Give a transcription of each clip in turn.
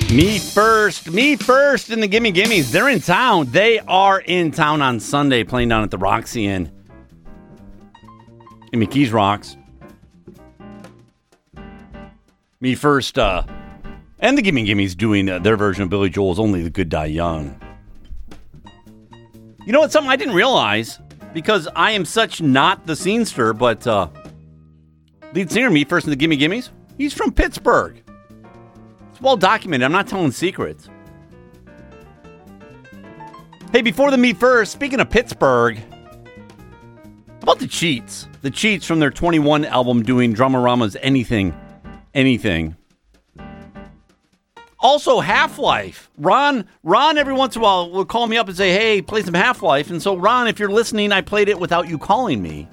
Me first in the Gimme Gimmes. They're in town. They are in town on Sunday playing down at the Roxy Inn in McKees Rocks. Me first and the Gimme Gimmes doing their version of Billy Joel's Only the Good Die Young. You know what? Something I didn't realize, because I am such not the scenester, but lead singer Me First in the Gimme Gimmes, he's from Pittsburgh. It's well documented. I'm not telling secrets. Hey, before the Me First, speaking of Pittsburgh, how about the Cheats? The Cheats from their 21 album doing Dramarama's Anything. Also, Half-Life. Ron every once in a while will call me up and say, hey, play some Half-Life. And so, Ron, if you're listening, I played it without you calling me.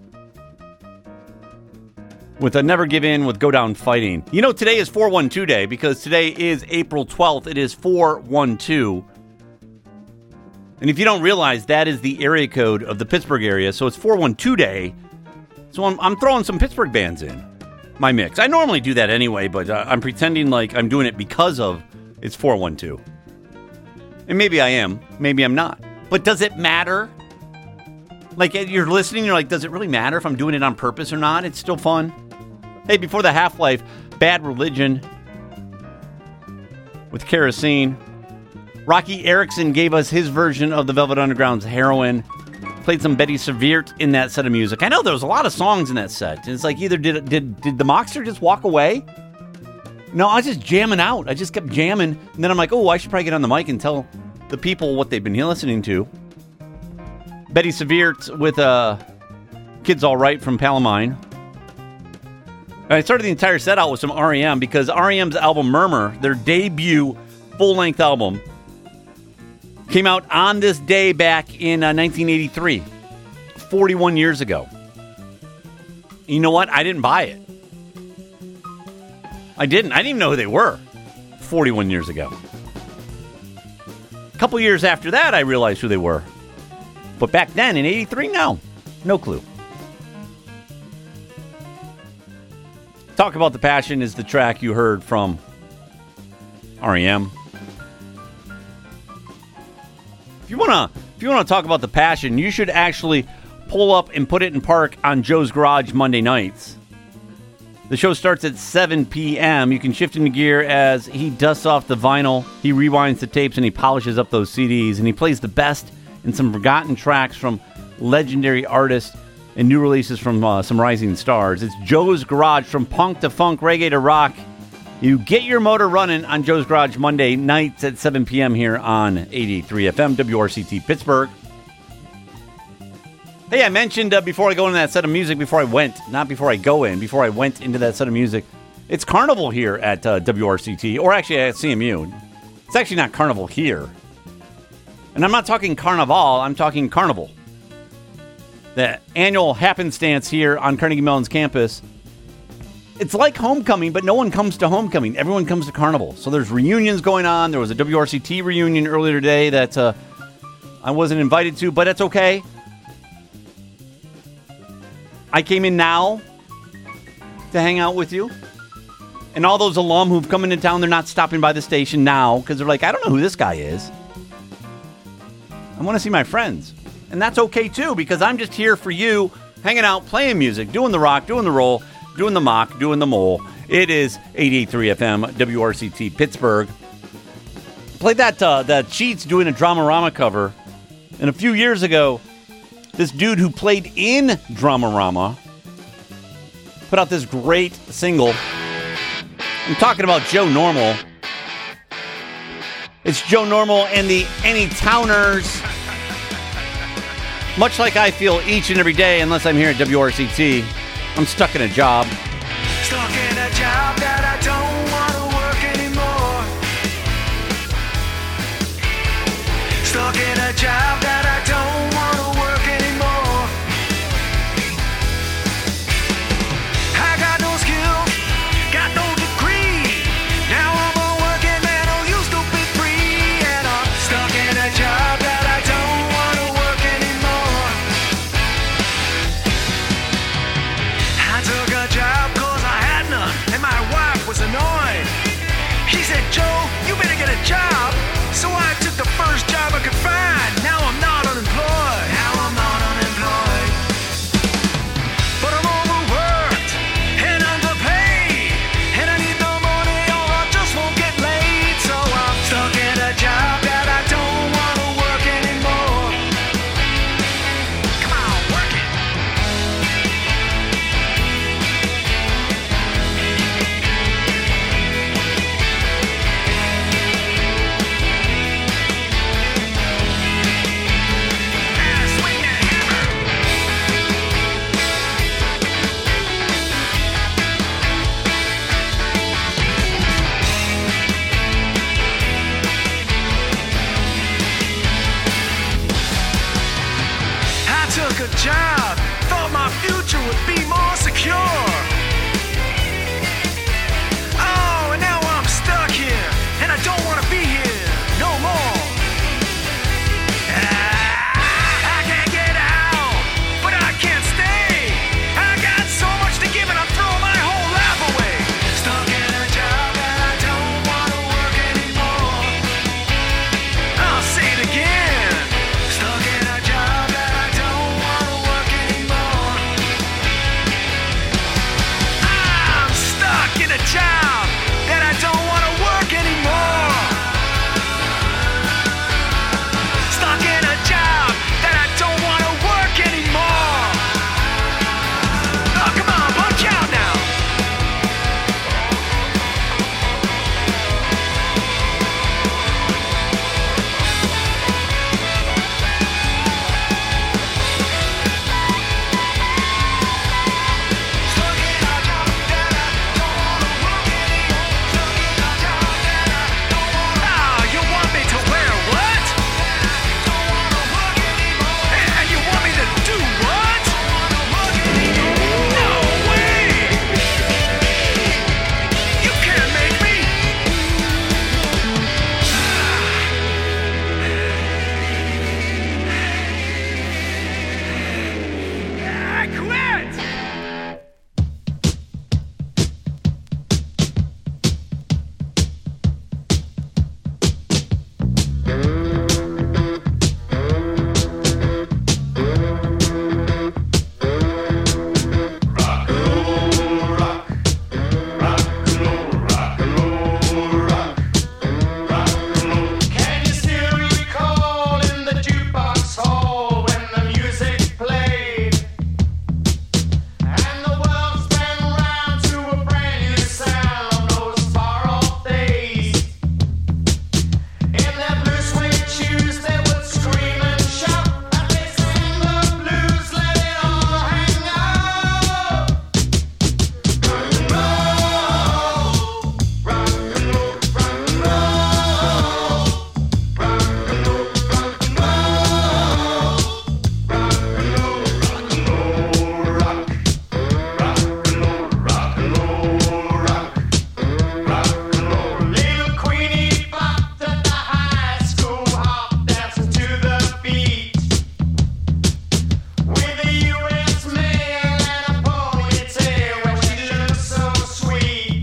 With a Never Give In, with Go Down Fighting. You know, today is 412 Day, because today is April 12th. It is 412. And if you don't realize, that is the area code of the Pittsburgh area. So it's 412 Day. So I'm throwing some Pittsburgh bands in my mix. I normally do that anyway, but I'm pretending like I'm doing it because of it's 412. And maybe I am. Maybe I'm not. But does it matter? Like, you're listening, you're like, does it really matter if I'm doing it on purpose or not? It's still fun. Hey, before the Half-Life, Bad Religion with Kerosene. Rocky Erickson gave us his version of the Velvet Underground's Heroin. Played some Betty Seviert in that set of music. I know there was a lot of songs in that set. And it's like, either did the Mockster just walk away? No, I was just jamming out. I just kept jamming. And then I'm like, oh, I should probably get on the mic and tell the people what they've been listening to. Betty Seviert with Kids All Right from Palomine. I started the entire set out with some R.E.M. because R.E.M.'s album Murmur, their debut full-length album, came out on this day back in 1983, 41 years ago. You know what? I didn't buy it. I didn't even know who they were 41 years ago. A couple years after that, I realized who they were. But back then, in 83, no clue. Talk About the Passion is the track you heard from R.E.M. If you want to talk about the passion, you should actually pull up and put it in park on Joe's Garage Monday nights. The show starts at 7 p.m. You can shift into gear as he dusts off the vinyl, he rewinds the tapes, and he polishes up those CDs, and he plays the best and some forgotten tracks from legendary artists and new releases from some rising stars. It's Joe's Garage, from punk to funk, reggae to rock. You get your motor running on Joe's Garage Monday nights at 7 p.m. here on 83 FM, WRCT Pittsburgh. Hey, I mentioned before I go into that set of music, before I went into that set of music, it's Carnival here at WRCT, or actually at CMU. It's actually not Carnival here. And I'm not talking Carnival, I'm talking Carnival. The annual happenstance here on Carnegie Mellon's campus. It's like homecoming, but no one comes to homecoming. Everyone comes to Carnival. So there's reunions going on. There was a WRCT reunion earlier today that I wasn't invited to, but that's okay. I came in now to hang out with you. And all those alum who've come into town, they're not stopping by the station now because they're like, I don't know who this guy is. I want to see my friends. And that's okay, too, because I'm just here for you, hanging out, playing music, doing the rock, doing the roll, doing the mock, doing the mole. It is 88.3 FM, WRCT Pittsburgh. Played that Cheats doing a Dramarama cover. And a few years ago, this dude who played in Dramarama put out this great single. I'm talking about Joe Normal. It's Joe Normal and the Anytowners. Much like I feel each and every day, unless I'm here at WRCT, I'm stuck in a job. Stuck in a job that I don't want to work anymore. Stuck in a job that I don't want to work anymore. I got no skills, got no degree. Now I'm a working man who used to be free. And I'm stuck in a job that I don't want to work anymore. I took a job job. Thought my future would be more secure. Oh, and now I'm stuck here, and I don't want to be here no more. I can't get out, but I can't stay. I got so much to give, and I'm throwing my whole life away. Stuck in a job that I don't want to work anymore. I'll say it again. Stuck in a job that I don't want to work anymore. I'm stuck in a job that I don't want to work anymore. Stuck in a job that I don't want to work anymore. Oh, come on, punch out now. Stuck in a job that I don't want to work anymore. Stuck in a job that I don't want to. Oh, you want me to wear what? Don't want to work anymore. And you want me to do what? Don't want to work anymore. No way. You can't make me. I quit. Can you still recall in the jukebox hall when the music played and the world spun round to a brand new sound on those far-off days? In their blue suede shoes they would scream and shout as they sang the blues, let it all hang out. Rock and roll, rock and roll, rock and roll. Little Queenie popped at the high school hop, dancing to the beat with a U.S. mail and a ponytail where she looked so sweet.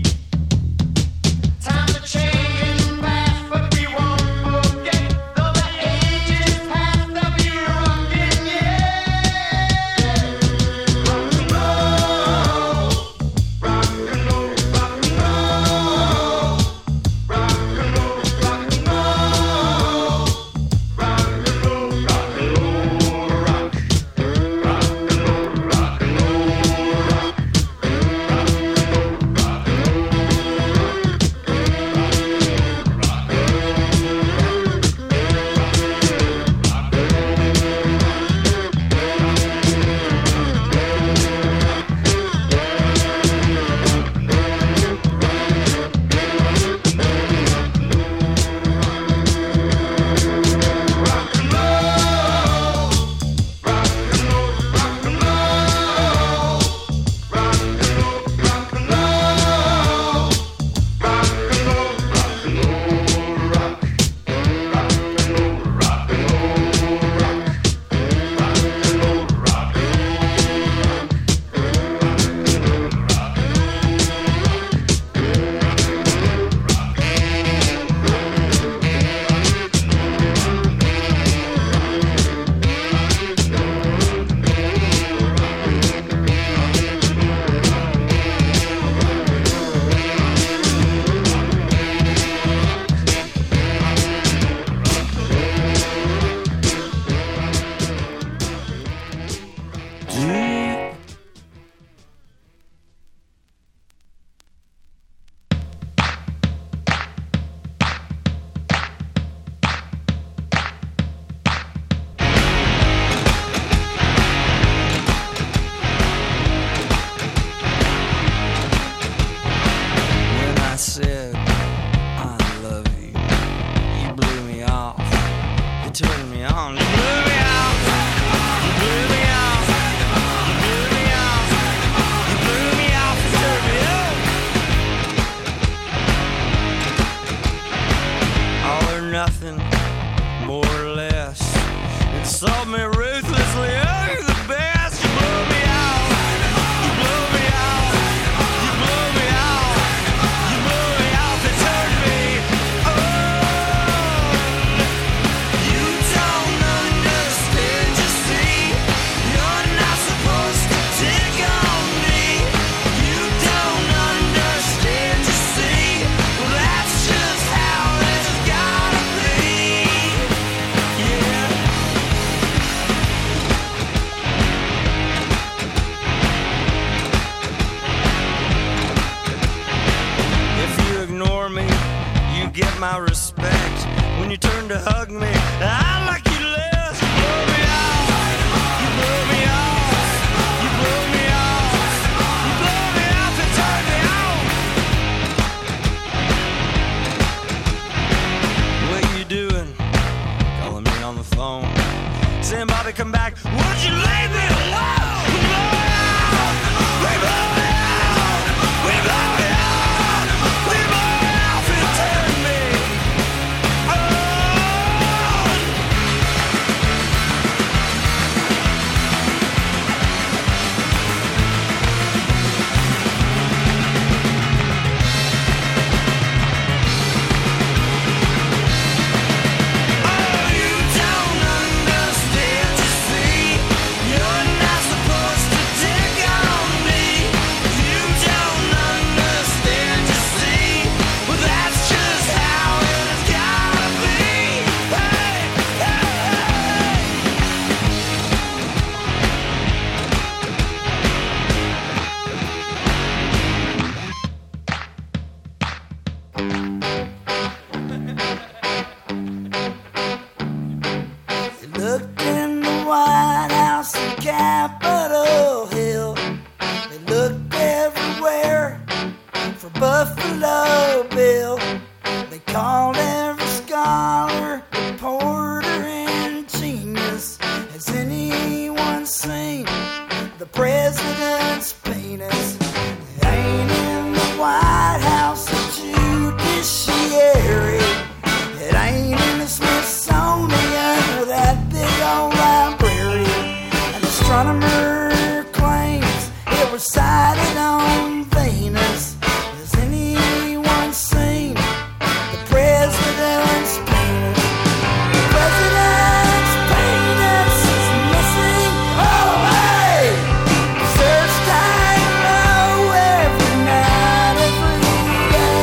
Time to change and pass, but we won't forget. Though the ages pass, they'll be rocking, yeah. Rock and roll, rock and roll, rock and roll, rock and roll, rock and roll, rock and roll, rock and roll, rock, rock and roll, rock and roll, rock. turn me on. You blew me off. You blew me off. nothing, more or less. Insult me ruthlessly, oh, you're the best. You blow me out, you blow me out, you blow me out, you blow me out, they turn me on. You don't understand, you see, you're not supposed to dig on me. You don't understand, you see, well that's just how it's gotta be. Yeah. If you ignore me, you get my respect. When you turn to hug me, I like you less. You blow me out, you blow me out, you blow me out, you blow me out to turn me on. What you doing? Calling me on the phone. Saying, Bobby, come back. Would you leave me alone? We blow me out, we blow me out, we blow me out, we blow me out to turn me on. Oh, you don't understand, you see, you're not supposed to dig on me. You don't understand, you see, well that's just how it's gotta be. Hey, hey, hey. They looked in the White House and Capitol Hill. They looked everywhere for Buffalo Bill. They called every scholar, reporter, and genius. Has anyone seen the president's penis? It ain't in the White House or judiciary. It ain't in the Smithsonian or that big old library. An astronomer claims it was sighted on Venus. Has anyone seen the president's penis? The president's penis is missing. Oh, hey! Search time low every night, every day.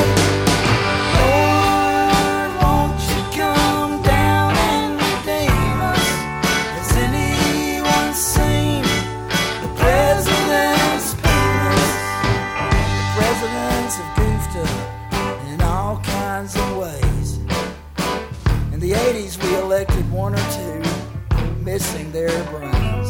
Lord, won't you come down and redeem us? Has anyone seen the president's penis? The presidents have goofed up in all kinds of ways. In the 80s, we elected one or two missing their brains.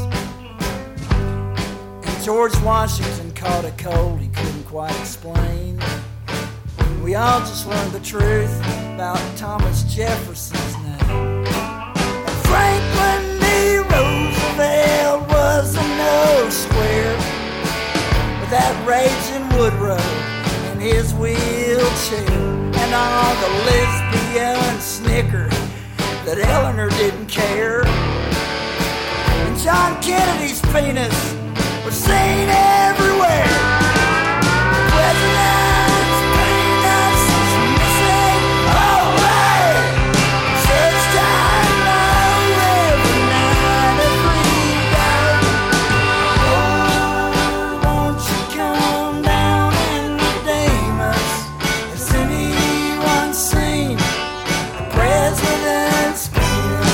And George Washington caught a cold he couldn't quite explain. We all just learned the truth about Thomas Jefferson's name. Franklin D. Roosevelt was a no square with that raging Woodrow in his wheelchair, and all the lesbian snicker that Eleanor didn't care. And John Kennedy's penis was seen everywhere. President's penis is missing. Oh, hey! Search time low every night, every day. Lord, won't you come down and redeem us? Has anyone seen the president's penis?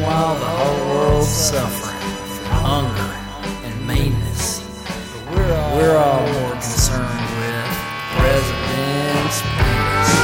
Meanwhile, the whole world's suffering from hunger and meanness. But we're all more concerned with President's penis.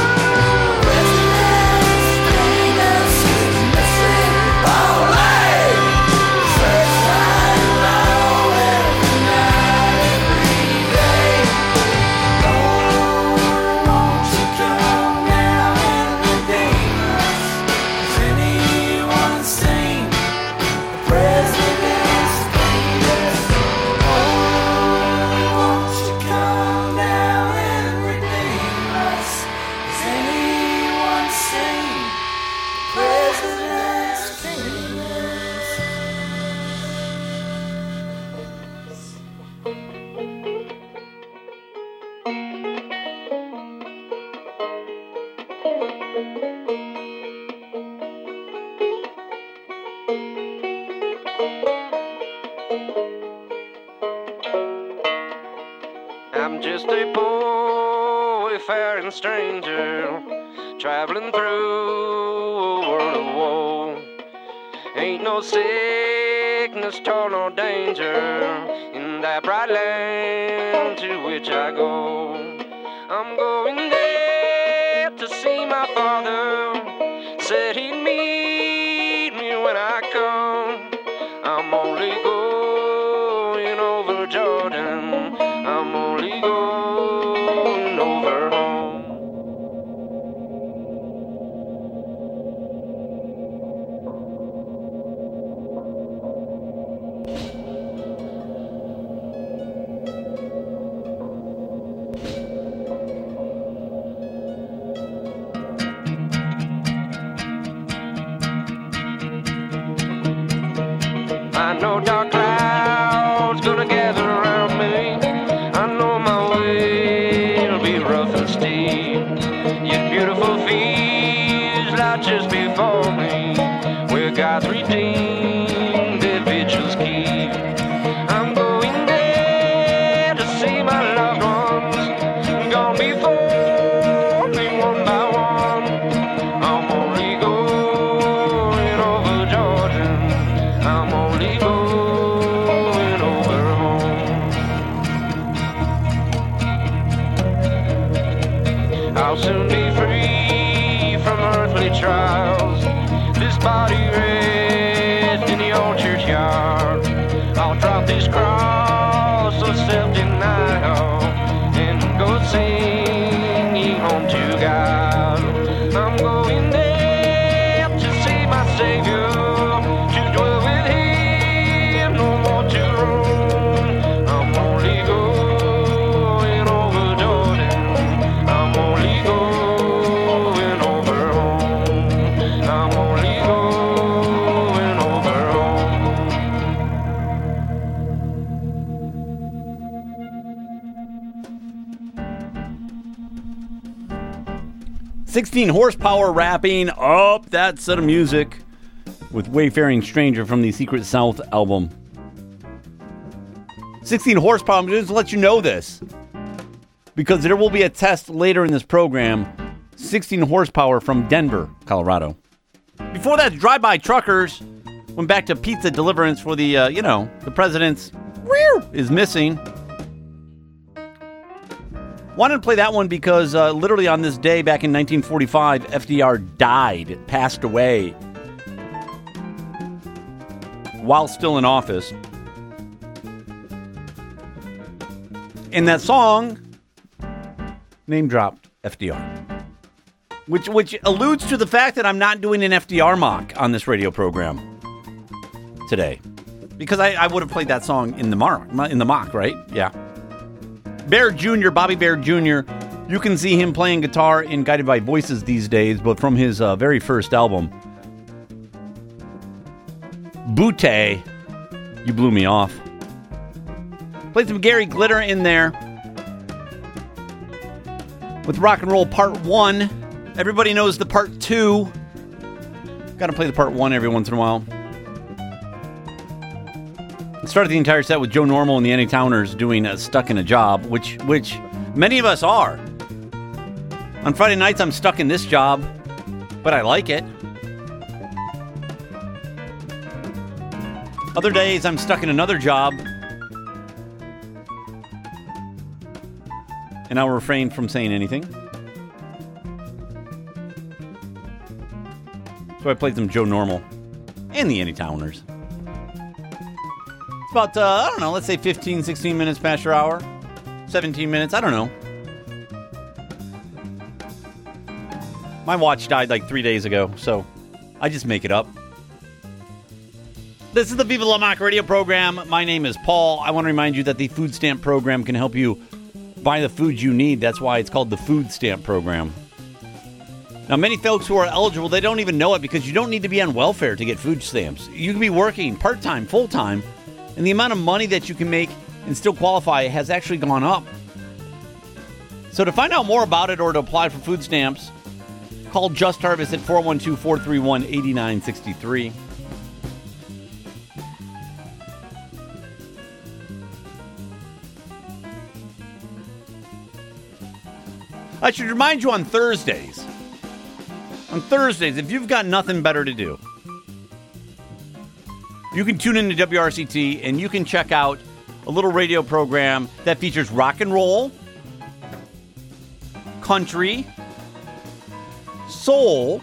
I'm just a poor wayfaring stranger traveling through a world of woe. Ain't no sickness, toil, nor danger in that bright land to which I go. I'm going there to see my father. Said he'd meet me when I come. I'm only going over Jordan. I'm only going over home. I know dark clouds gonna gather around me. I know my way will be rough and steep. Yet beautiful fields lie just before me, where God's redeemed individuals keep. I'm going there to see my loved ones, gone before me one by one. I'm only going over Jordan. I'm only going over home. I'll soon be free from earthly trials. This body rests in the old churchyard. I'll drop this cross of self-denial and go singing home to God. I'm going there to see my Savior, to dwell with Him, no more to roam. I'm only going over Jordan. I'm only going over home. I'm only going over home. 16 horsepower wrapping up that set of music with Wayfaring Stranger from the Secret South album. 16 horsepower, I'm just to let you know this, because there will be a test later in this program. 16 horsepower from Denver, Colorado. Before that, Drive-By Truckers went back to Pizza Deliverance for the, the president's is missing. Wanted to play that one because literally on this day back in 1945, FDR died, passed away while still in office. And that song name dropped FDR, which alludes to the fact that I'm not doing an FDR mock on this radio program today, because I would have played that song in the mock, right? Yeah. Bear Jr., Bobby Bear Jr., you can see him playing guitar in Guided by Voices these days, but from his very first album, Butte, You Blew Me Off. Played some Gary Glitter in there with Rock and Roll Part 1. Everybody knows the Part 2. Got to play the Part 1 every once in a while. Started the entire set with Joe Normal and the Anytowners doing Stuck in a Job, which many of us are. On Friday nights, I'm stuck in this job, but I like it. Other days, I'm stuck in another job. And I'll refrain from saying anything. So I played some Joe Normal and the Anytowners. It's about, I don't know, let's say 15, 16 minutes past your hour. 17 minutes, I don't know. My watch died like 3 days ago, so I just make it up. This is the Viva La Mac radio program. My name is Paul. I want to remind you that the food stamp program can help you buy the food you need. That's why it's called the food stamp program. Now, many folks who are eligible, they don't even know it because you don't need to be on welfare to get food stamps. You can be working part-time, full-time, and the amount of money that you can make and still qualify has actually gone up. So to find out more about it or to apply for food stamps, call Just Harvest at 412-431-8963. I should remind you on Thursdays, if you've got nothing better to do, you can tune into WRCT and you can check out a little radio program that features rock and roll, country, soul.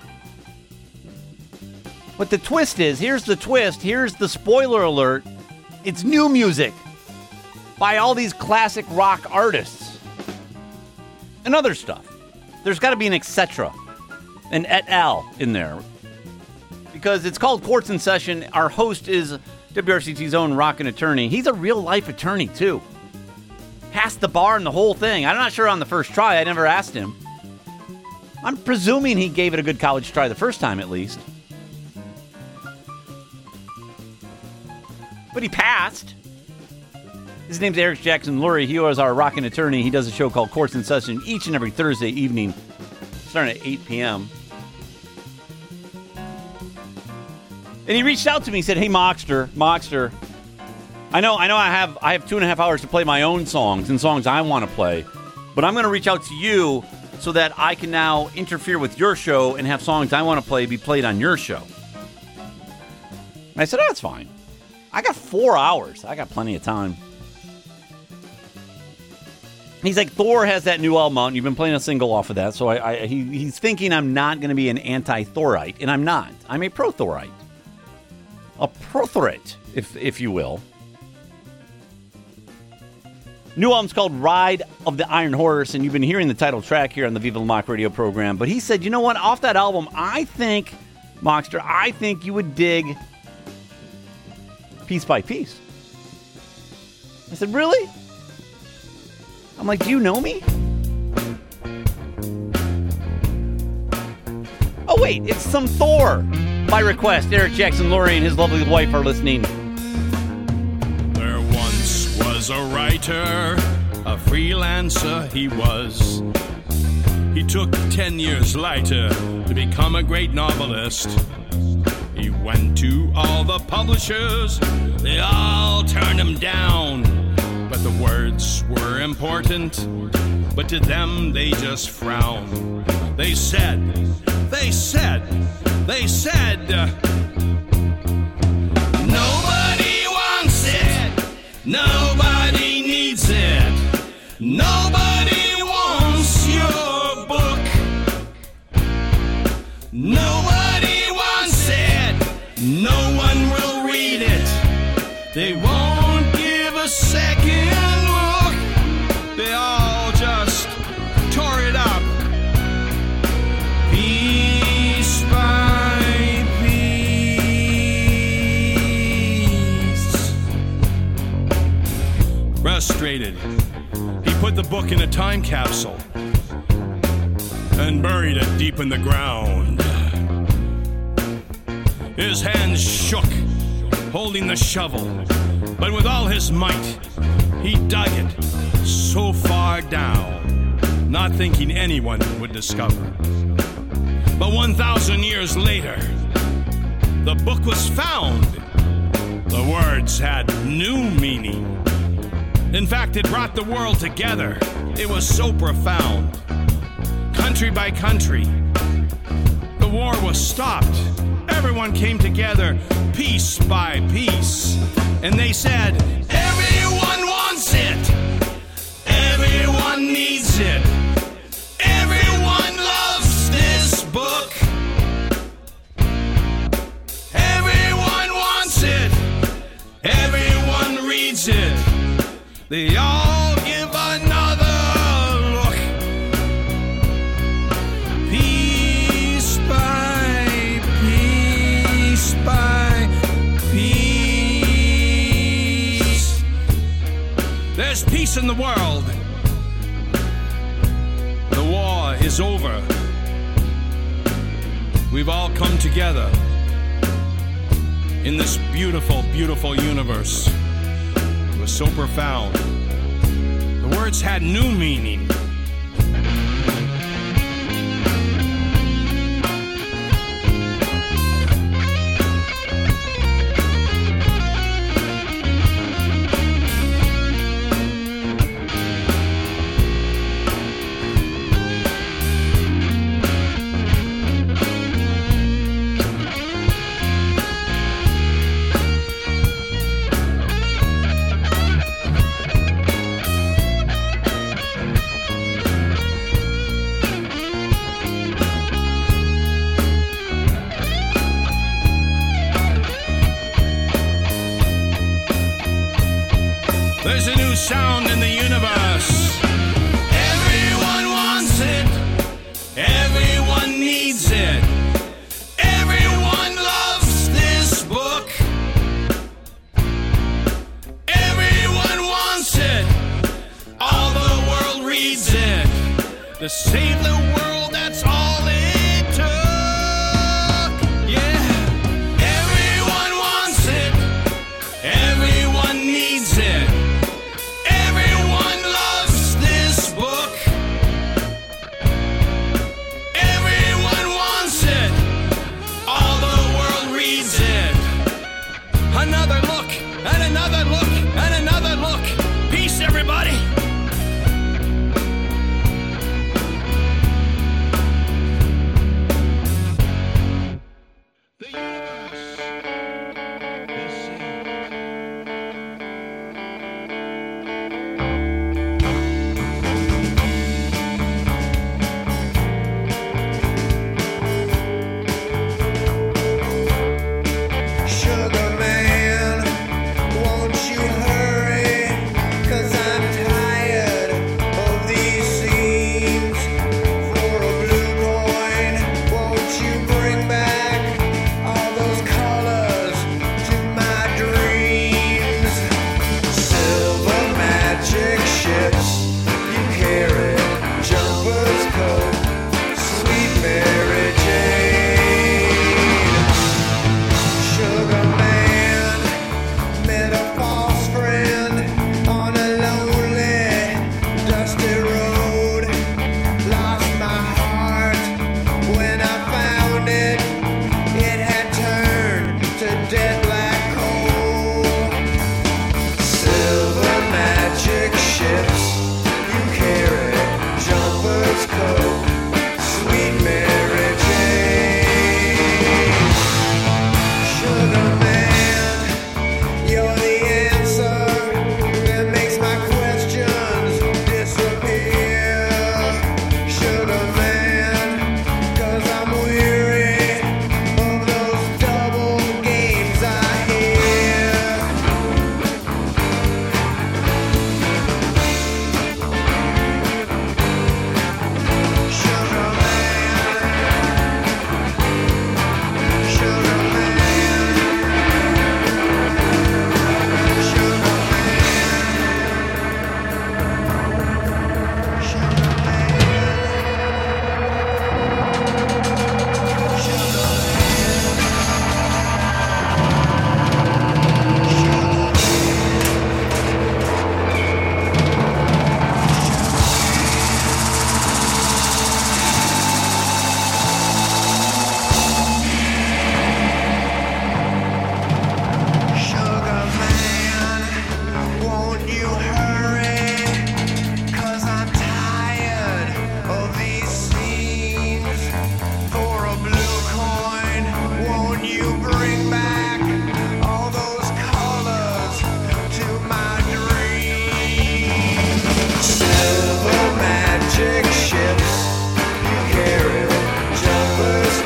But the twist is, here's the twist, here's the spoiler alert, it's new music by all these classic rock artists and other stuff. There's got to be an etc., an et al. In there. Because it's called Courts in Session. Our host is WRCT's own rockin' attorney. He's a real-life attorney, too. Passed the bar and the whole thing. I'm not sure on the first try. I never asked him. I'm presuming he gave it a good college try the first time, at least. But he passed. His name's Eric Jackson Lurie. He was our rockin' attorney. He does a show called Courts in Session each and every Thursday evening, starting at 8 p.m. And he reached out to me. He said, "Hey, Mockster, I know I have 2.5 hours to play my own songs and songs I want to play, but I'm going to reach out to you so that I can now interfere with your show and have songs I want to play be played on your show." And I said, "Oh, that's fine. I got 4 hours. I got plenty of time." He's like, "Thor has that new album out, and you've been playing a single off of that." So he's thinking I'm not going to be an anti-Thorite, and I'm not. I'm a pro-Thorite. A pro-Thorite, if you will. New album's called Ride of the Iron Horse, and you've been hearing the title track here on the Viva La Mac radio program. But he said, you know what? Off that album, I think, Mockster, I think you would dig Piece by Piece. I said, really? I'm like, do you know me? Oh, wait, it's some Thor. By request, Eric Jackson Lurie and his lovely wife are listening. There once was a writer, a freelancer he was. He took 10 years later to become a great novelist. He went to all the publishers, they all turned him down. But the words were important, but to them they just frowned. They said, nobody wants it, nobody needs it, nobody wants your book, nobody wants it, no one will read it, they won't give a second look, they all just tore it up. Piece by piece. Frustrated, he put the book in a time capsule and buried it deep in the ground. His hands shook, holding the shovel, but with all his might, he dug it so far down, not thinking anyone would discover. But 1,000 years later, the book was found. The words had new meaning. In fact, it brought the world together. It was so profound. Country by country, the war was stopped. everyone came together piece by piece. And they said, everyone wants it. Everyone needs it. Everyone loves this book. Everyone wants it. Everyone reads it. They all give another look. Piece by piece by piece. There's peace in the world. The war is over. We've all come together in this beautiful, beautiful universe. It was so profound. The words had new meaning. There's a new sound in the universe. Everyone wants it. Everyone needs it. Everyone loves this book. Everyone wants it. All the world reads it. To save the world, that's all it took. Yeah. Everyone wants it. Everyone needs it. Everyone loves this book. Everyone wants it. All the world reads it. Another look, and another look, and another look. Peace, everybody.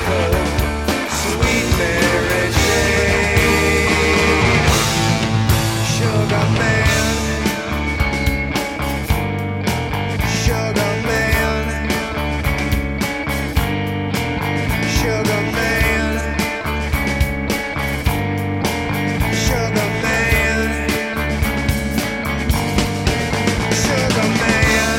Sweet Mary Jane, Sugar Man, Sugar Man, Sugar Man, Sugar Man, Sugar Man.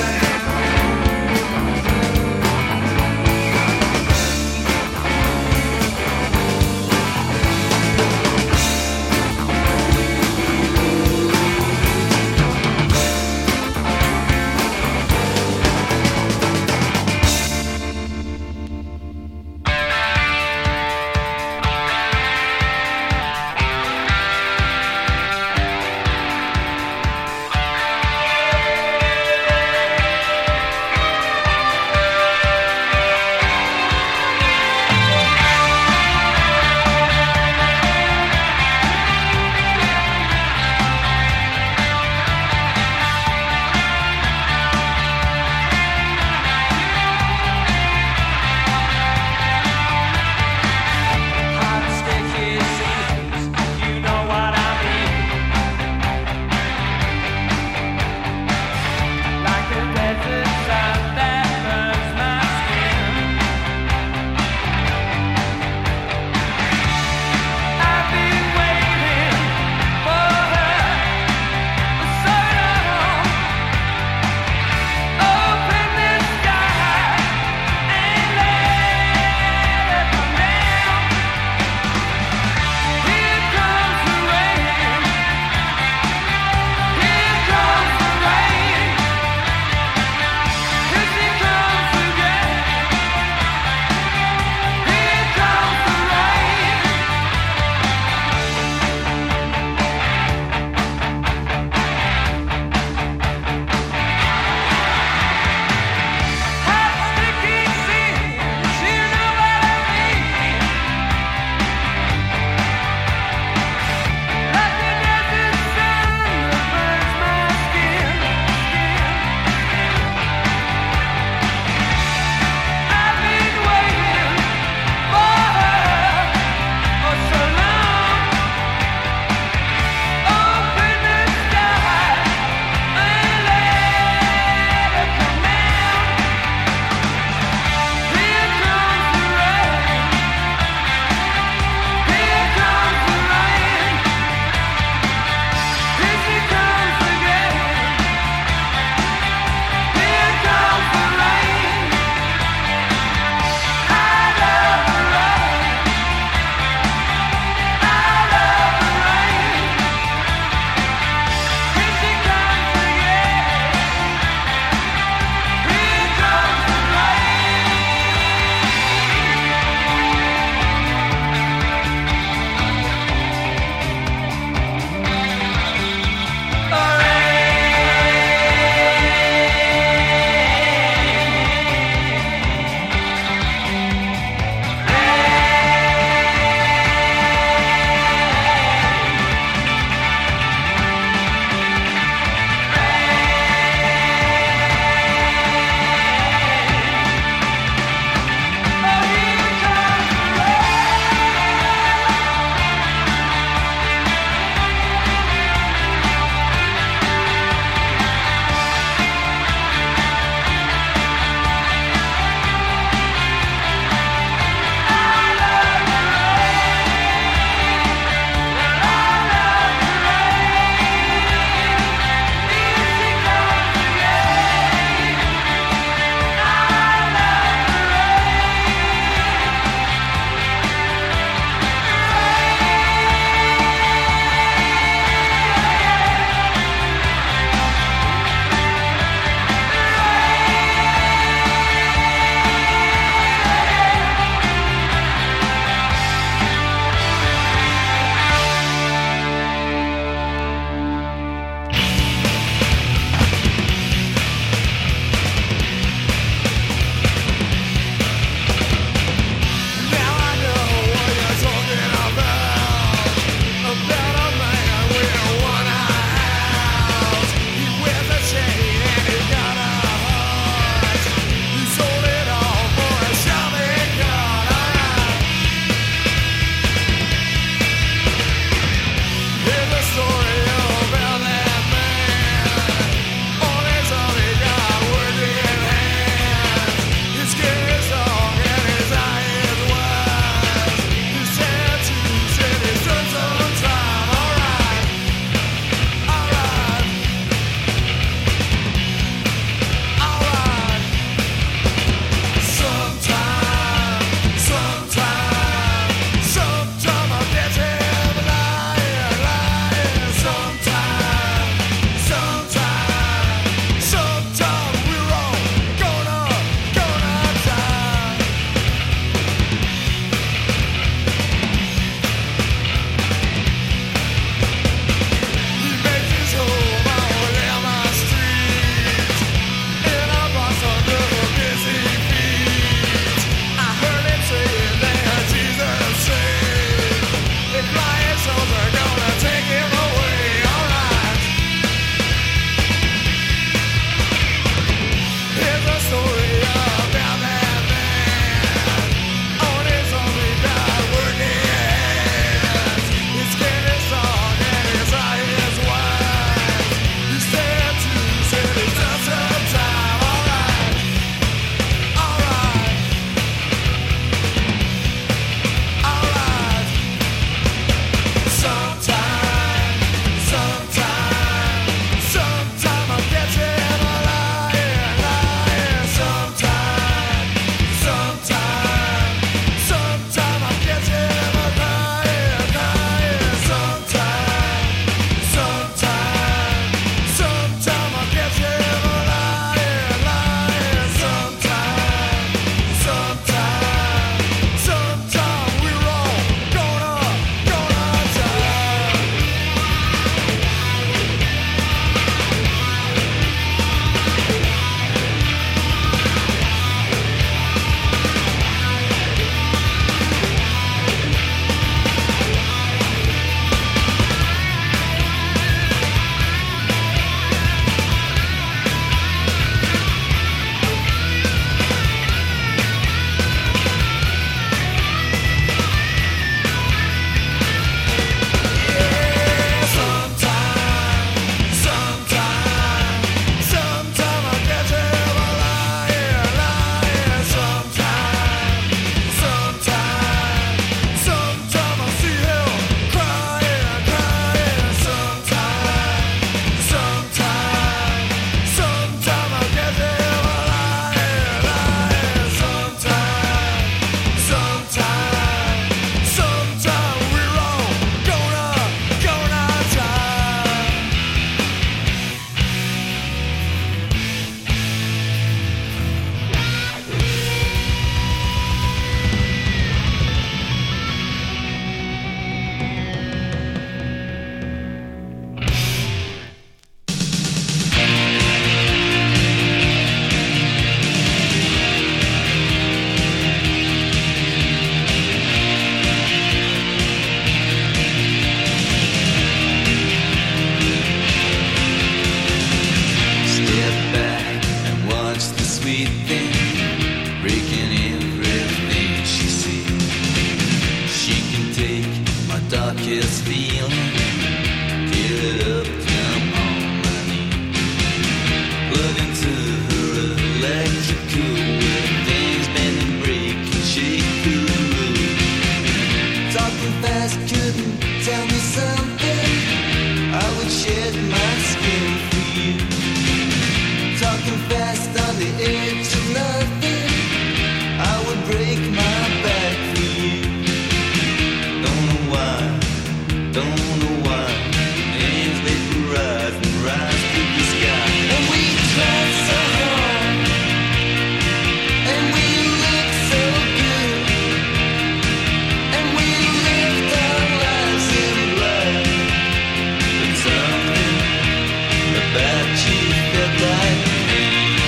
darkest feeling. Give it up, come on, my knee. Plug into her electrical with things bending, break and shake the room. Talking fast, couldn't tell me something. I would shed my skin for you. Talking fast on the edge of nothing. I would break my back for you. Don't know why, don't know why. Hands vaporize and rise to the sky. And we tried so hard, and we looked so good, and we lived our lives in blood. But something about you felt like me.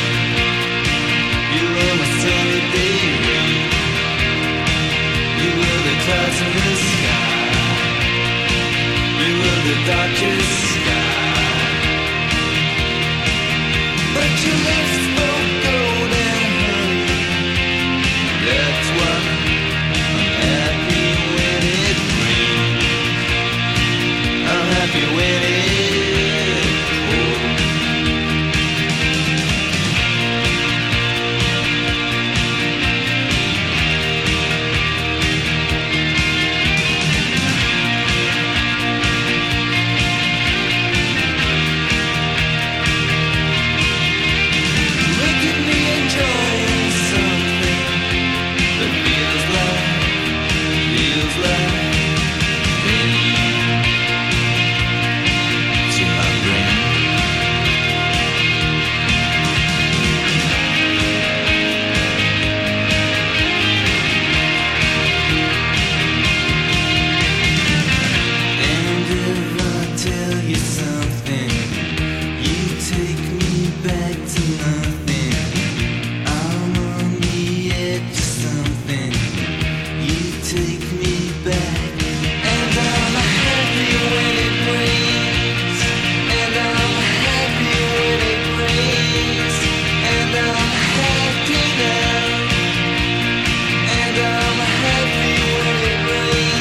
You were my sunny day rain. You were the clouds in the sky. You were the darkest sky. But your lips spoke golden honey. That's why I'm happy when it rains. I'm happy when it pours. Look at me enjoying something that feels like pain to my brain. And if I tell you something, you take me back to nothing. I'm on the edge of something. You take me back, and I'm happy when it rains. And I'm happy when it rains. And I'm happy now. And I'm happy when it rains.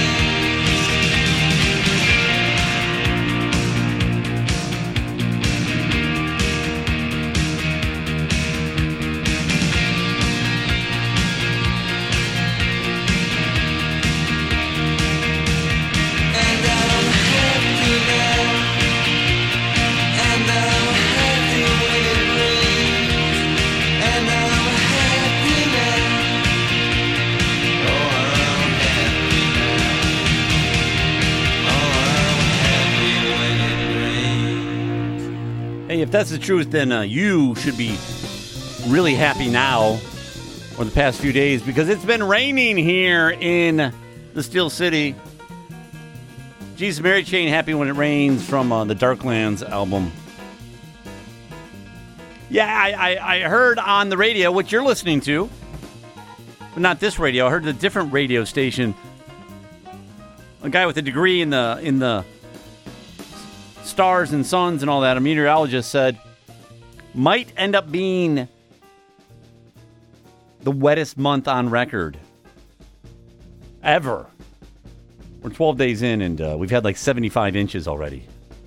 And I'm happy now. And I'm happy when it rains. And I'm happy now. Oh, I'm happy now. Oh, I'm happy when it rains. Hey, if that's the truth, then you should be really happy now or the past few days because it's been raining here in the Steel City. Jesus Mary Chain, Happy When It Rains from the Darklands album. Yeah, I heard on the radio what you're listening to, but not this radio. I heard the different radio station. A guy with a degree in the stars and suns and all that, a meteorologist said, might end up being the wettest month on record ever. We're 12 days in, and we've had like 75 inches already.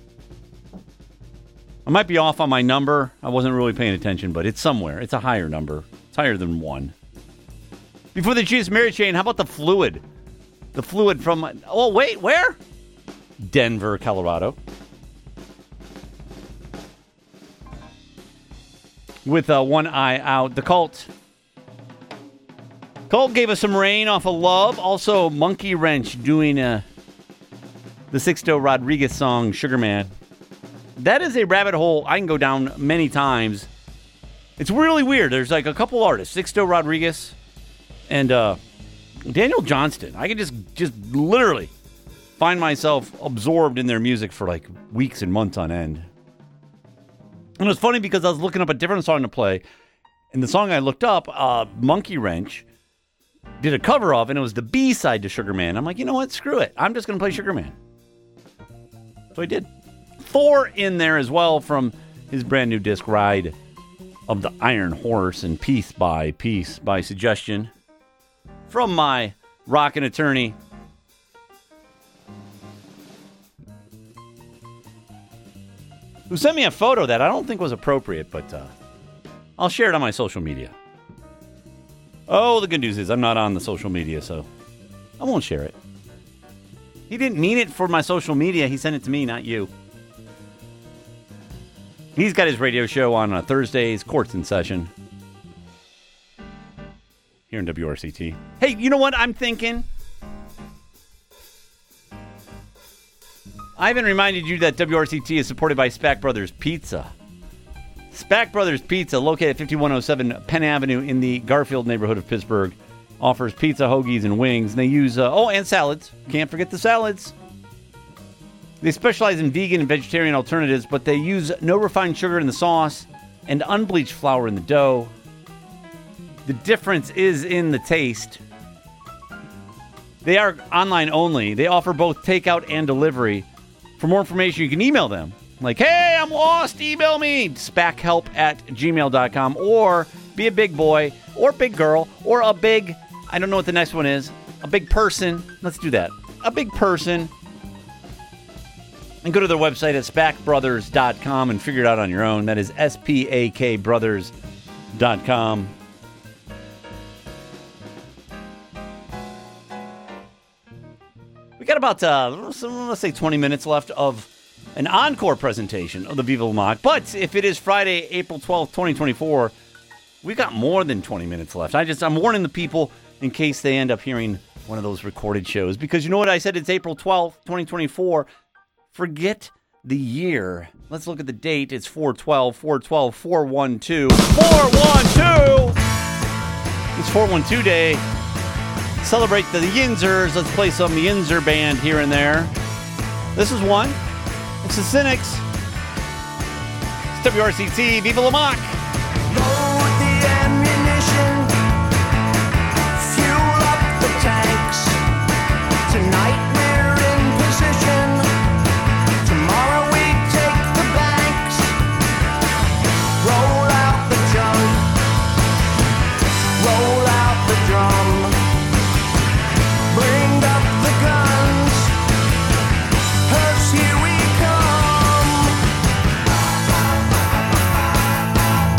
I might be off on my number. I wasn't really paying attention, but it's somewhere. It's a higher number. It's higher than 1. Before the Jesus Mary Chain, how about the Fluid? The Fluid from... Oh, wait, where? Denver, Colorado. With one eye out. The Cult. Cult gave us some rain off of Love. Also, Monkey Wrench doing the Sixto Rodriguez song, Sugar Man. That is a rabbit hole I can go down many times. It's really weird. There's like a couple artists, Sixto Rodriguez and Daniel Johnston. I can just literally find myself absorbed in their music for like weeks and months on end. And it was funny because I was looking up a different song to play, and the song I looked up, Monkey Wrench, did a cover of, and it was the B-side to Sugar Man. I'm like, you know what? Screw it. I'm just going to play Sugar Man. So I did. Thor in there as well from his brand new disc, Ride of the Iron Horse, and Piece by Suggestion from my rockin' attorney. who sent me a photo that I don't think was appropriate, but I'll share it on my social media. Oh, the good news is I'm not on the social media, so I won't share it. He didn't mean it for my social media. He sent it to me, not you. He's got his radio show on Thursdays, Courts in Session, here in WRCT. Hey, you know what I'm thinking? I haven't reminded you that WRCT is supported by Spack Brothers Pizza. Spack Brothers Pizza, located at 5107 Penn Avenue in the Garfield neighborhood of Pittsburgh, offers pizza, hoagies, and wings. And they use, and salads. Can't forget the salads. They specialize in vegan and vegetarian alternatives, but they use no refined sugar in the sauce and unbleached flour in the dough. The difference is in the taste. They are online only. They offer both takeout and delivery. For more information, you can email them. Like, hey, I'm lost. Email me. spackhelp@gmail.com. Or be a big boy or big girl or a big, I don't know what the next one is, a big person. Let's do that. A big person. And go to their website at spackbrothers.com and figure it out on your own. That is SPAKbrothers.com. We got about, let's say 20 minutes left of an encore presentation of the Viva La Mock. But if it is Friday, April 12th, 2024, we got more than 20 minutes left. I'm warning the people in case they end up hearing one of those recorded shows. Because you know what I said? It's April 12th, 2024. Forget the year. Let's look at the date. It's 4/12, 4/12, 4/12. 4/12! It's 4/12 day. Celebrate the Yinzers. Let's play some Yinzer band here and there. This is one. It's the Cynics. It's WRCT. Viva La Mock. Load the ammunition, fuel up the tanks. Tonight we're in position. Tomorrow we take the banks. Roll out the junk. Roll out the drum. Bring up the guns. 'Cause here we come.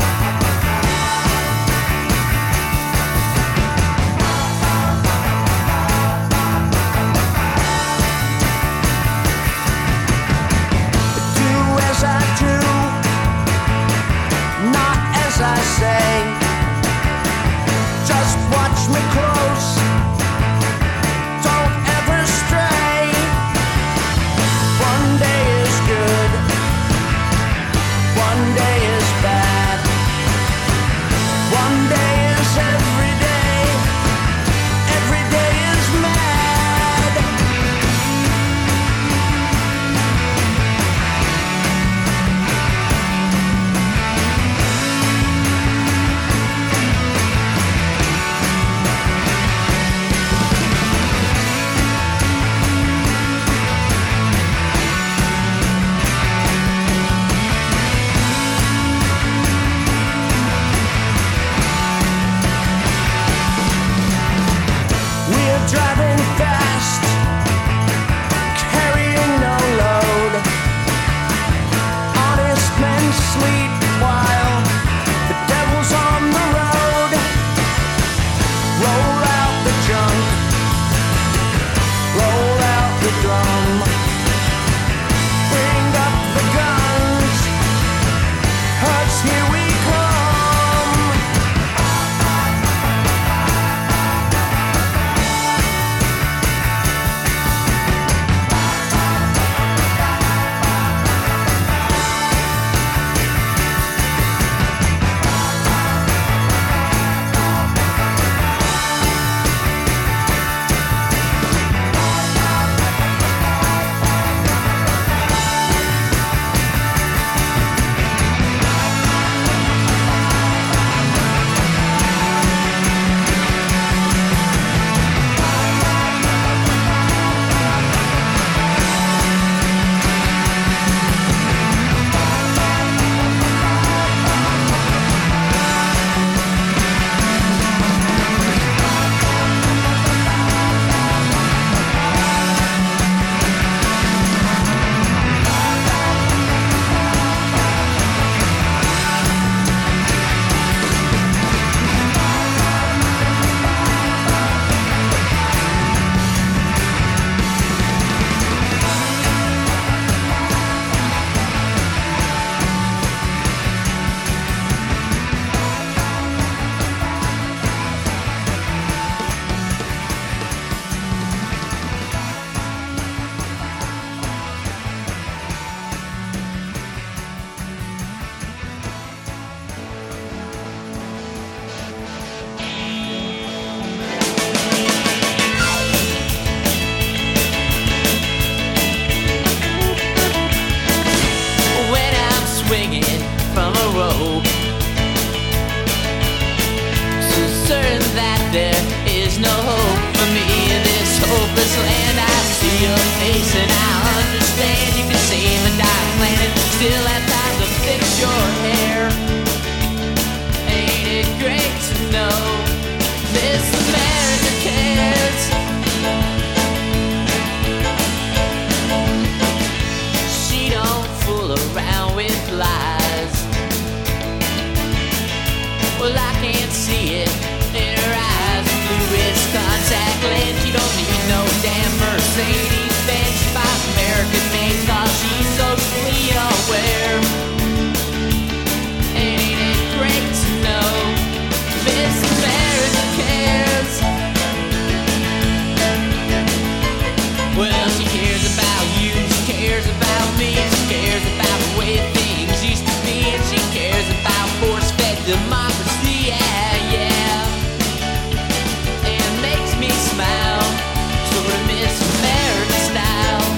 Well, she cares about you, she cares about me, she cares about the way things used to be, and she cares about force-fed democracy, yeah. And it makes me smile, sort of Miss American style.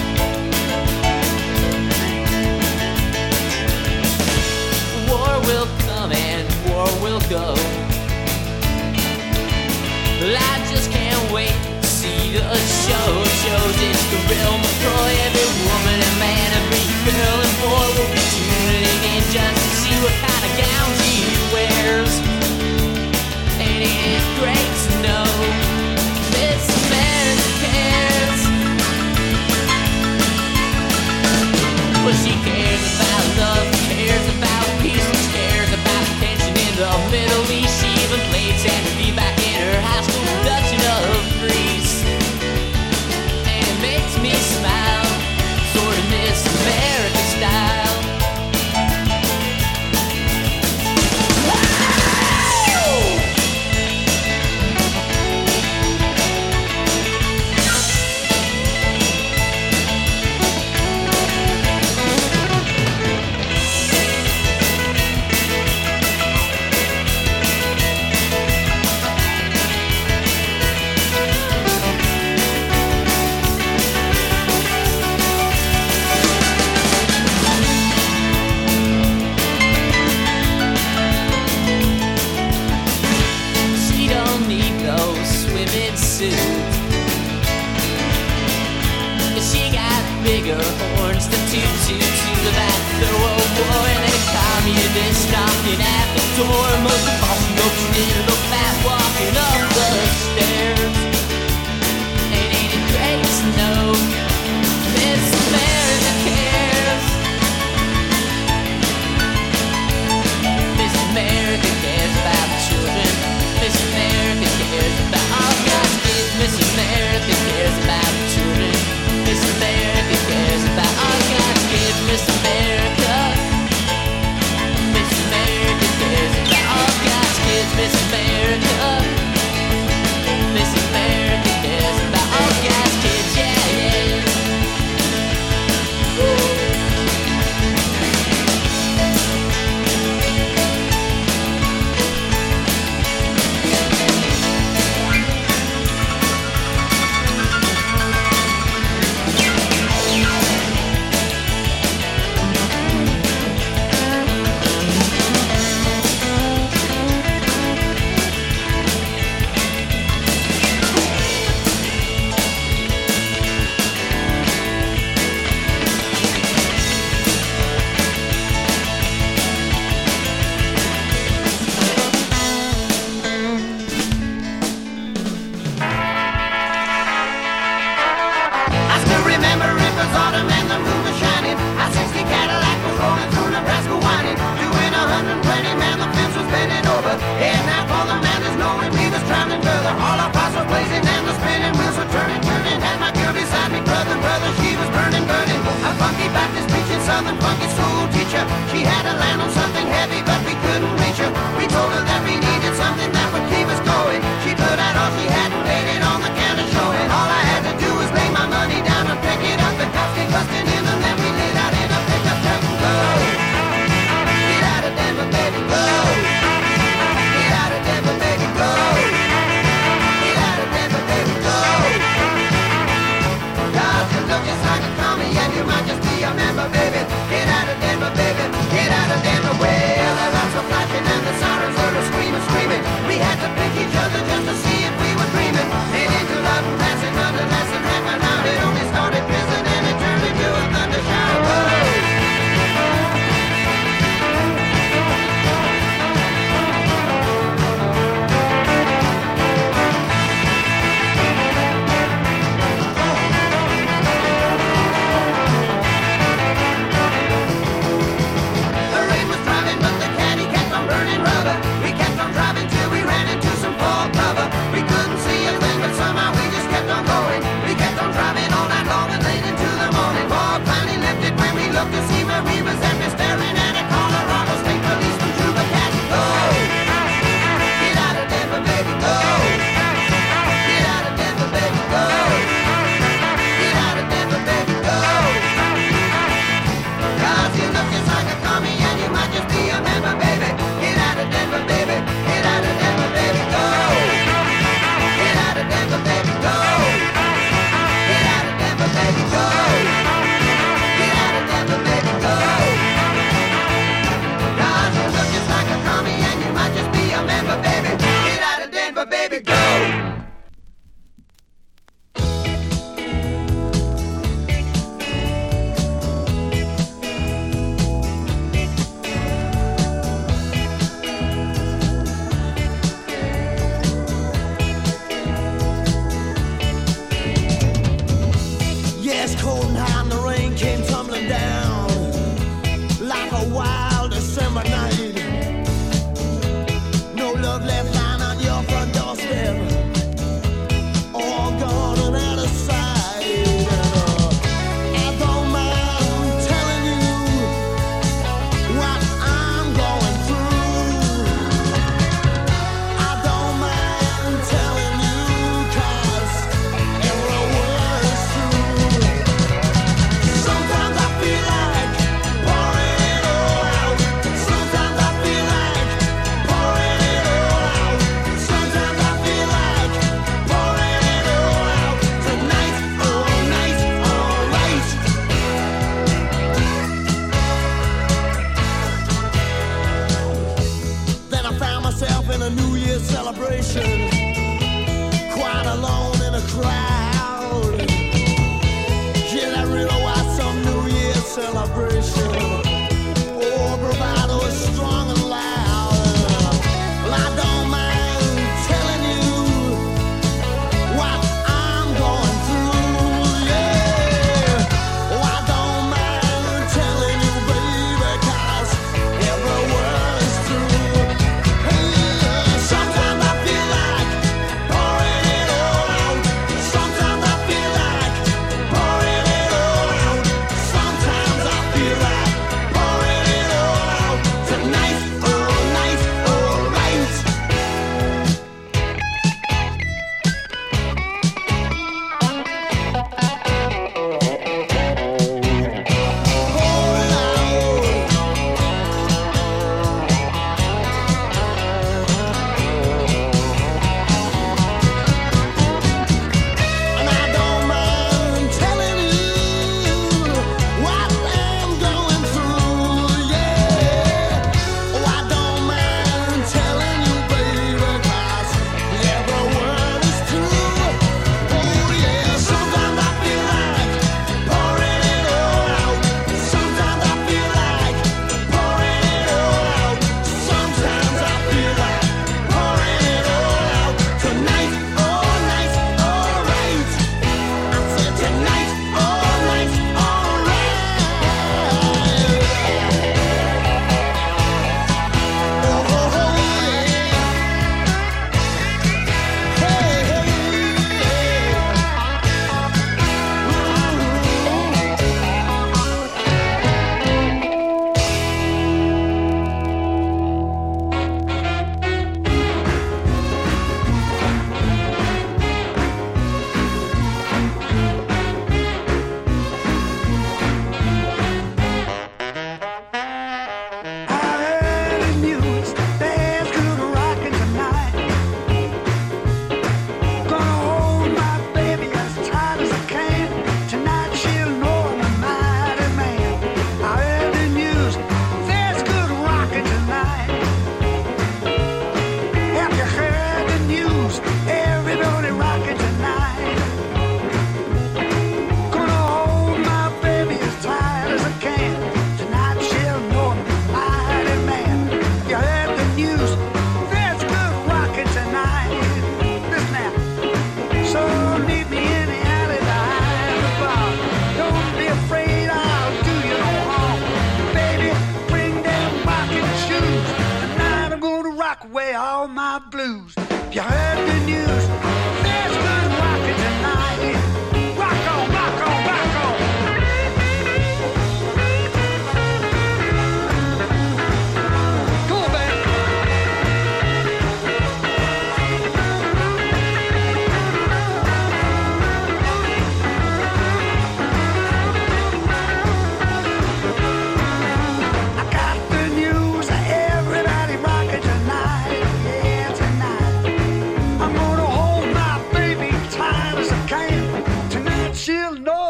War will come and war will go. Well, I just can't wait to see the show. It shows it's the real McCoy. Every woman and man, every girl and boy will be tuning in just to see what kind of gown she wears. And it's great to know Miss America cares. Well, she cares about love, cares about peace, she cares about tension in the Middle East. She even played Santa Fe back in her high school production of Grease. And it makes me smile, sort of Miss America style. She don't need those swimming suits. She got bigger horns than two about the World War, and a communist knocking at the door. Most of all, she knows she didn't look fat walking up the stairs. And ain't it great to know Miss America cares? Miss America cares about the children. Miss America cares about all God's kids. Miss America cares about the children. Miss America cares about all God's kids. Miss America. Miss America cares about all God's kids. Miss America.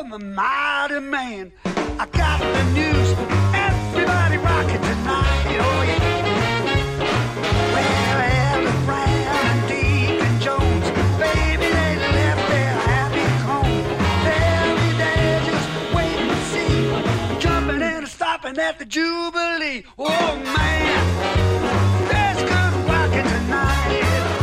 I'm a mighty man. I got the news. Everybody rocking tonight. Oh, yeah. Well, Ellis Brown and Deacon Jones, baby, they left their happy home. Every day just waiting to see. Jumping and stopping at the Jubilee. Oh, man. There's good rocking tonight.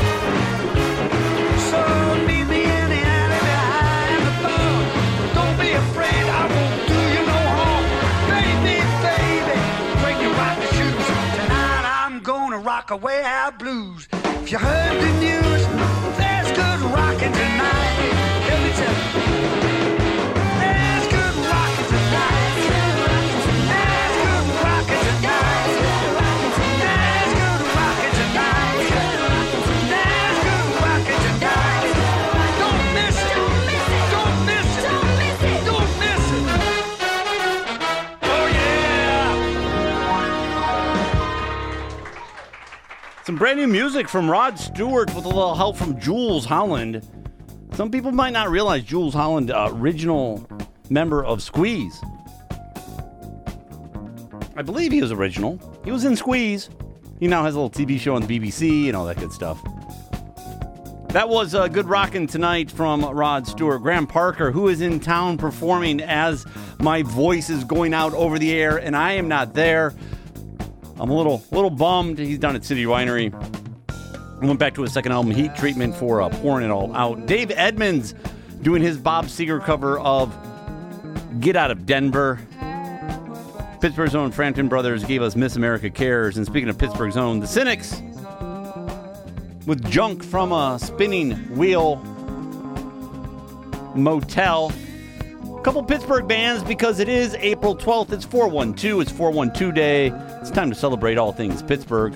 So meet me in the alley behind the bar. Don't be afraid, I won't do you no harm. Baby, baby, bring your rocking shoes. Tonight I'm gonna rock away our blues. If you heard the news, there's good rocking tonight. Let me tell you. There's good rocking tonight. There's good rocking tonight. There's good rocking tonight. There's good rocking tonight. Don't miss it. Don't miss it. Don't miss it. Oh yeah. Some brand new music from Rod Stewart with a little help from Jules Holland. Some people might not realize Jules Holland, original member of Squeeze. I believe he was original. He was in Squeeze. He now has a little TV show on the BBC and all that good stuff. That was Good Rockin' Tonight from Rod Stewart. Graham Parker, who is in town performing as my voice is going out over the air and I am not there. I'm a little bummed. He's done at City Winery. I went back to his second album, Heat Treatment, for pouring it all out. Dave Edmunds doing his Bob Seger cover of Get Out of Denver. Pittsburgh's own Frampton Brothers gave us Miss America Cares. And speaking of Pittsburgh's own, the Cynics with Junk from a Spinning Wheel Motel. A couple Pittsburgh bands because it is April 12th. It's 412. It's 412 Day. It's time to celebrate all things Pittsburgh.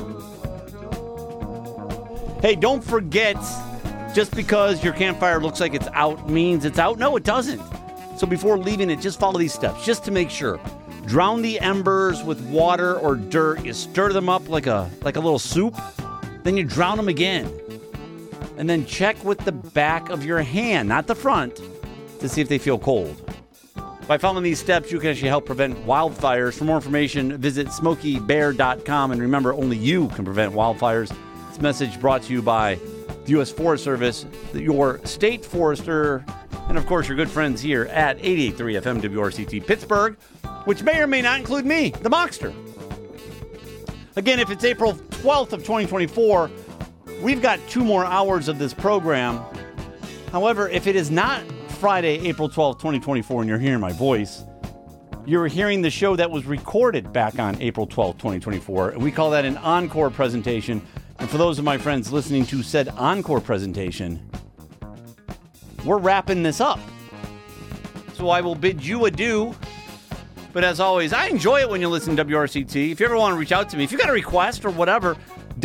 Hey, don't forget, just because your campfire looks like it's out means it's out. No, it doesn't. So before leaving it, just follow these steps just to make sure. Drown the embers with water or dirt. You stir them up like a little soup. Then you drown them again. And then check with the back of your hand, not the front, to see if they feel cold. By following these steps, you can actually help prevent wildfires. For more information, visit SmokeyBear.com. And remember, only you can prevent wildfires. This message brought to you by the U.S. Forest Service, your state forester, and of course your good friends here at 88.3 FM WRCT Pittsburgh, which may or may not include me, the Mockster. Again, if it's April 12th of 2024, we've got 2 more hours of this program. However, if it is not Friday, April 12th, 2024, and you're hearing my voice, you're hearing the show that was recorded back on April 12th, 2024, and we call that an encore presentation. And for those of my friends listening to said encore presentation, we're wrapping this up. So I will bid you adieu. But as always, I enjoy it when you listen to WRCT. If you ever want to reach out to me, if you got a request or whatever,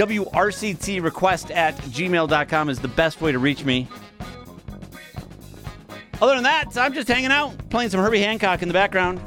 WRCTrequest@gmail.com is the best way to reach me. Other than that, I'm just hanging out, playing some Herbie Hancock in the background.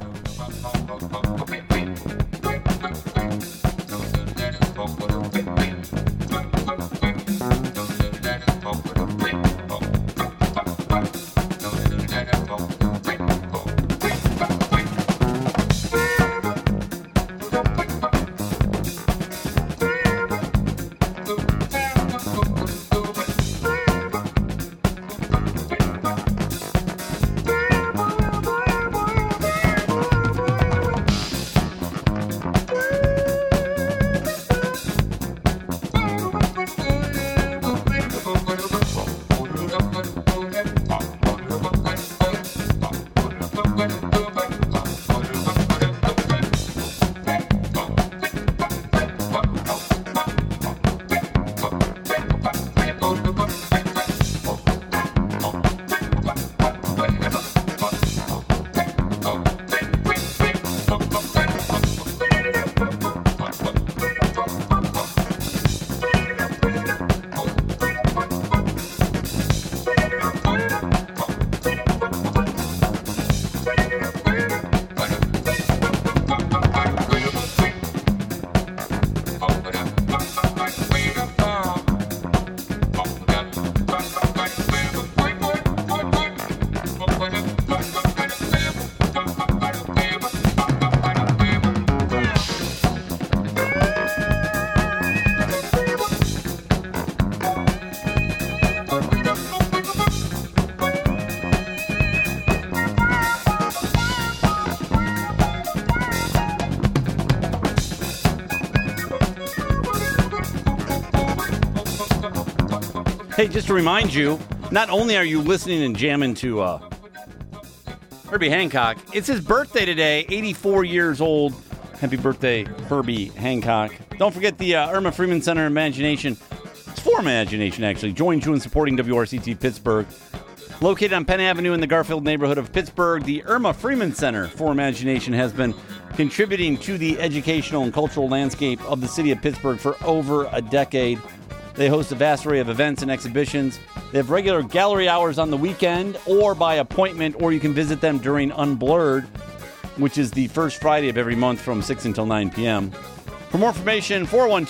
Hey, just to remind you, not only are you listening and jamming to Herbie Hancock, it's his birthday today, 84 years old. Happy birthday, Herbie Hancock. Don't forget the Irma Freeman Center Imagination. It's for Imagination, actually. Join you in supporting WRCT Pittsburgh. Located on Penn Avenue in the Garfield neighborhood of Pittsburgh, the Irma Freeman Center for Imagination has been contributing to the educational and cultural landscape of the city of Pittsburgh for over a decade. They host a vast array of events and exhibitions. They have regular gallery hours on the weekend or by appointment, or you can visit them during Unblurred, which is the first Friday of every month from 6 until 9 p.m. For more information,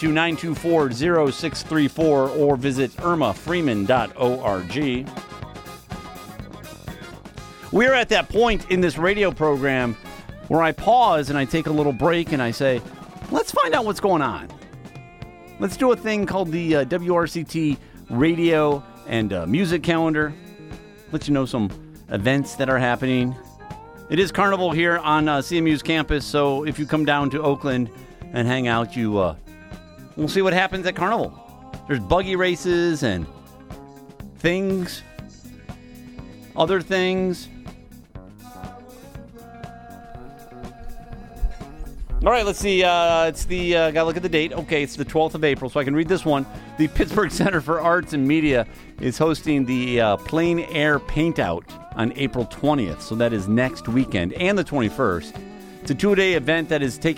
412-924-0634 or visit irmafreeman.org. We're at that point in this radio program where I pause and I take a little break and I say, let's find out what's going on. Let's do a thing called the WRCT radio and music calendar. Let you know some events that are happening. It is Carnival here on CMU's campus, so if you come down to Oakland and hang out, we'll see what happens at Carnival. There's buggy races and things, other things. All right, let's see. Gotta look at the date. Okay, it's the 12th of April, so I can read this one. The Pittsburgh Center for Arts and Media is hosting the Plein Air Paint Out on April 20th, so that is next weekend, and the 21st. It's a 2-day event that is taking